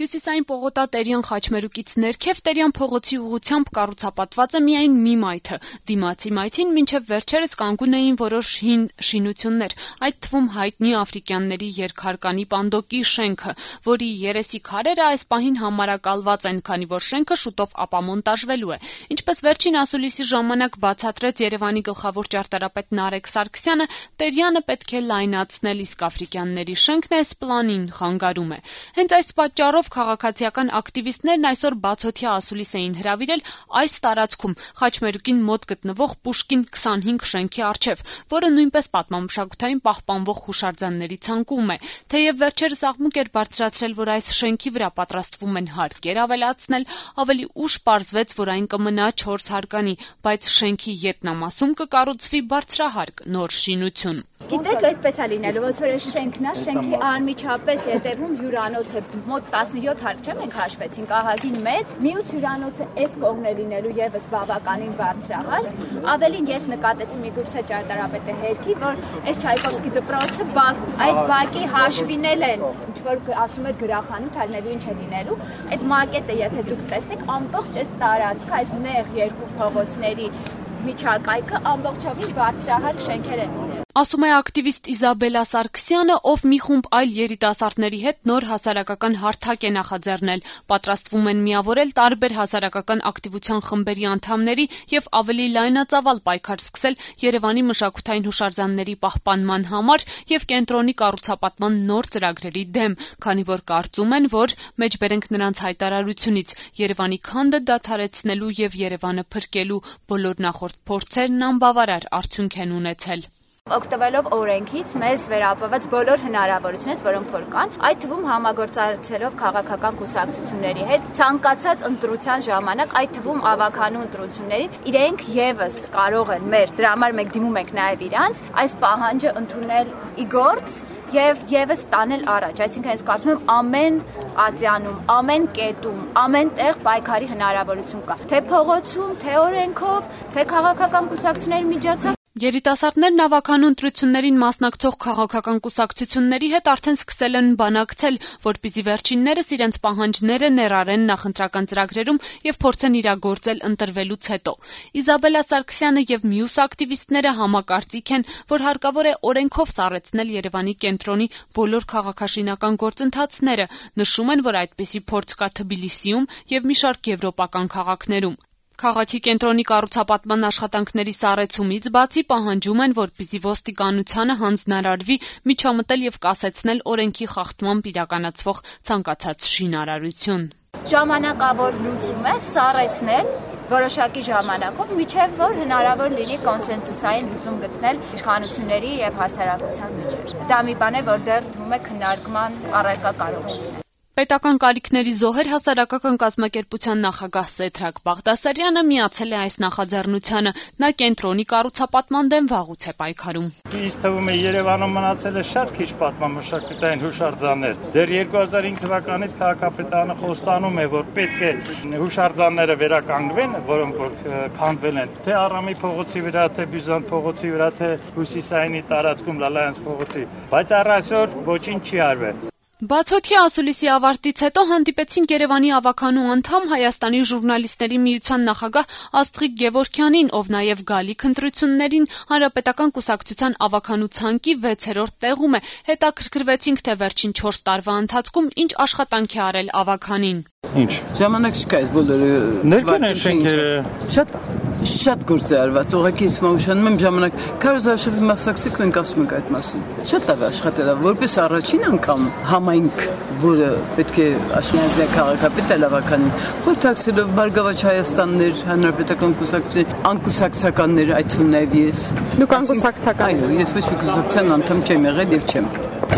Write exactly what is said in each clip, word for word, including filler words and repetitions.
Հյուսիսային պողոտա-Տերյան խաչմերուկից ներքև Տերյան փողոցի ուղղությամբ կառուցապատված է միայն մի մայթը։ Դիմացի մայթին մինչև վերջերս կանգուն էին որոշ հին շինություններ, այդ թվում հայտնի աֆրիկյանների երկհարկանի պանդոկի շենքը, որի երեսի քարերը այս պահին համարակալված են, քանի որ շենքը շուտով ապամոնտաժվելու է։ Ինչպես վերջին ասուլիսի ժամանակ բացատրեց Երևանի գլխավոր ճարտարապետ Նարեկ Սարգսյանը, Տերյանը պետք է լայնացնել, իսկ աֆրիկյանների շենքն այս պլանին խանգարում է։ Հենց այս պատճառով քաղաքացիական ակտիվիստներն այսօր բացօթյա ասուլիս էին հրավիրել այս տարածքում Խաչմերուկին մոտ գտնվող Պուշկին քսանհինգ շենքի առջև, որը նույնպես պատմամշակութային պահպանվող հուշարձանների ցանկում է։ Թեև վերջերս աղմուկ էր բարձրացրել, որ այս շենքի վրա պատրաստվում են հարկեր ավելացնել, ավելի ուշ պարզվեց, որ այն կմնա չորս հարկանի, բայց շենքի ետնամասում կկառուցվի բարձրահարկ նոր շինություն։ Գիտեք, այսպես է լինելու, ոնց որ այս շենքն է, շենքի անմիջապես ետևում հյուրանոց է, մոտ տասնյոթ հարկ չէ, մենք հաշվեցինք, ահագին մեծ, մյուս հյուրանոցը այս կողմն է լինելու եւս բավականին բարձրահարկ։ Ավելին ես նկատեցի միգուցե ճարտարապետը հերքի, որ այս Չայկովսկի դպրոցը բակում, այդ բակի հաշվին էլ են, ինչ որ ասում էր գրախանութ, այլնելու ինչ է լինելու, այդ մակետը եթե դուք տեսնեք, ամբողջ այս տարածքը, այս նեղ երկու փողոցների միջակայքը ամբողջովին բարձրահարկ շենքեր են։ Ասում է ակտիվիստ Իզաբելա Սարգսյանը, ով մի խումբ այլ երիտասարդների հետ նոր հասարակական հարթակ է նախաձեռնել։ Պատրաստվում են միավորել տարբեր հասարակական ակտիվության խմբերի անդամների եւ ավելի լայնածավալ պայքար սկսել Երևանի մշակութային հուշարձանների պահպանման համար եւ կենտրոնի կառուցապատման նոր ծրագրերի դեմ, քանի որ կարծում են, որ մեջբերենք նրանց հայտարարությունից Երևանի քանդը դադարեցնելու եւ Երևանը փրկելու բոլոր նախորդ փորձերն անբավարար արդյունք են ունեցել։ Օգտվելով օրենքից մեզ վերապահված բոլոր հնարավորությունից, որոնք որ կան, այդ թվում համագործակցելով քաղաքական կուսակցությունների հետ, ցանկացած ընտրության ժամանակ, այդ թվում ավականու ընտրություններին, իրենք եւս կարող են մեր, դրա համար մենք դիմում ենք նաեւ իրանց, այս պահանջը ընդունել ի գործ եւ եւս տանել առաջ, այսինքն ես կարծում եմ ամեն ատյանում, ամեն կետում, ամեն տեղ պայքարի հնարավորություն կա, թե փողոցում, թե օրենքով, թե քաղաքական կուսակցությունների միջոցով։ Երիտասարդներն ավականու ընտրություններին մասնակցող քաղաքական կուսակցությունների հետ արդեն սկսել են բանակցել, որպեսզի վերջիններս իրենց պահանջները ներառեն նախընտրական ծրագրերում եւ փորձեն իրագործել ընտրվելուց հետո։ Իզաբելա Սարգսյանը եւ մյուս ակտիվիստները համակարծիք են, որ հարկավոր է օրենքով սառեցնել Երևանի կենտրոնի բոլոր քաղաքաշինական գործընթացները, նշում են, որ այդպիսի փորձ կա Թբիլիսիում եւ մի շարք եվրոպական քաղաքներում։ Քաղաքի կենտրոնի կառուցապատման աշխատանքների սառեցումից բացի պահանջում են, որպեսզի ոստիկանությանը հանձնարարվի միջամտել եւ կասեցնել օրենքի խախտմամբ իրականացվող ցանկացած շինարարություն։ Ժամանակավոր լուծում է սառեցնել որոշակի ժամանակով, միջև որ հնարավոր լինի կոնսենսուսային լուծում գտնել իշխանությունների եւ հասարակության միջեւ։ Դա մի բան է, որ դեռ թվում է քննարկման առարկա կարող է լինել։ Պետական կարիքների զոհեր հասարակական կազմակերպության նախագահ Սեդրակ Բաղդասարյանը միացել է այս նախաձեռնությանը։ Նա կենտրոնի կառուցապատման դեմ վաղուց է պայքարում։ Ինձ թվում է Երևանում մնացել է շատ քիչ պատմամշակութային հուշարձաններ։ Դեռ երկու հազար հինգ թվականից քաղաքապետարանը խոստանում է, որ պետք է հուշարձանները վերականգնվեն, որոնք որ քանդվել են, թե Արամի փողոցի վրա, թե Բյուզանդիա փողոցի վրա, թե Հյուսիսայինի տարածքում Լալայանց փողոցի, բայց առ այսօր ոչինչ չի արվել։ Բացօթյա ասուլիսի ավարտից հետո հանդիպեցին Երևանի ավականու անդամ Հայաստանի ժուրնալիստների միության նախագահ Աստղիկ Գևորգյանին, ով նաև գալիք ընտրություններին Հանրապետական կուսակցության ավականու ցանկի վեցերորդ տեղում է։ Հետաքրքրվեցինք, թե վերջին չորս տարվա ընթացքում ինչ աշխատանք է արել ավականին։ Ինչ ժամանակ չկա այս բոլորը ներկան են շենքերը շատ շատ գործ է արված, ուղղակի ինձ մոռանում եմ ժամանակ քարոզարշավի մասնակցեք մենք ասում ենք այդ մասին։ Շատ լավ աշխատել է, որպես առաջին անգամ համայնք, որը պետք է աշխարհի քաղաքապետը լավականին, խորհրդակցելով Բարգավաճ Հայաստաններ, Հանրապետական կուսակցություն, անկուսակցականներ, այդ թվում նաև ես։ Դուք անկուսակցական։ Այո, ես ոչ մի կուսակցության անդամ չեմ եղել եւ չեմ։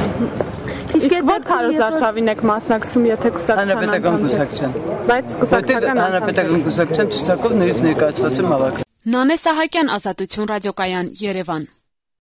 Իսկ ո՞ր քարոզարշավին եք մասնակցում, եթե կուսակցության Հանրապետական կուսակցության։ Բայց կուսակցական Հանրապետական կուսակցության ցուցակով նորից ներկայացված եմ հավաք։ Նանե Սահակյան, Ազատություն ռադիոկայան, Երևան։